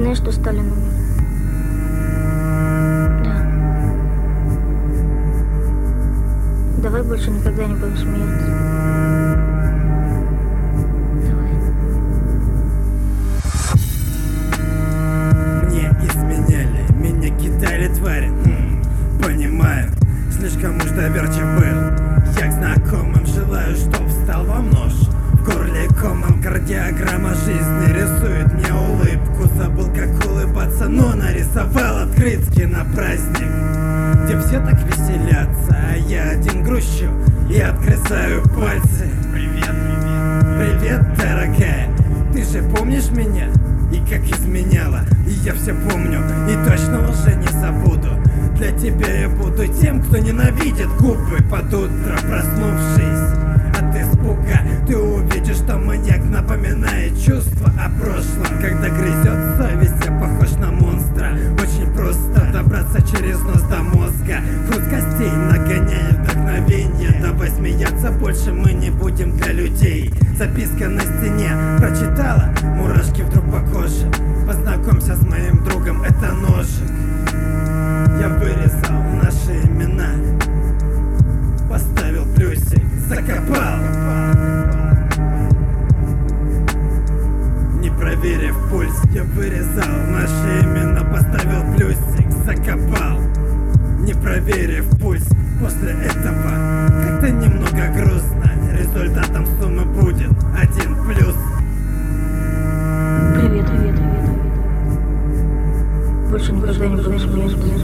знаешь, что Сталин умер? Да. Давай больше никогда не будем смеяться. Давай. Мне изменяли, меня кидали твари. Понимаю, слишком уж доверчив был. Я к знакомым желаю, чтоб встал вам нож в горле комом. Кардиограмма жизни рисует мне улыбку. Забыл, как улыбаться, но нарисовал открытки на праздник, где все так веселятся, а я один грущу и отгрызаю пальцы. Привет, привет, привет, дорогая. Ты же помнишь меня и как изменяла? И я все помню и точно уже не забуду. Для тебя я буду тем, кто ненавидит губы. Под утро проснувшись от испуга, ты увидишь, что маньяк напоминает чувства о прошлом. Когда грызет совесть, я похож на монстра. Очень просто добраться через нос до мозга. Хруст костей нагоняет вдохновение. Давай смеяться, больше мы не будем для людей. Записка на стене прочитала, мурашки вдруг по коже. Познакомься с моим другом, это ножик. Я вырезал наши имена, поставил плюсик, закопал, не проверив пульс. Я вырезал наши имена, поставил плюсик, закопал, не проверив пульс. После этого как-то немного грустно. Результатом суммы будет 1 плюс. Привет, привет, привет. Больше никогда не будем смеяться.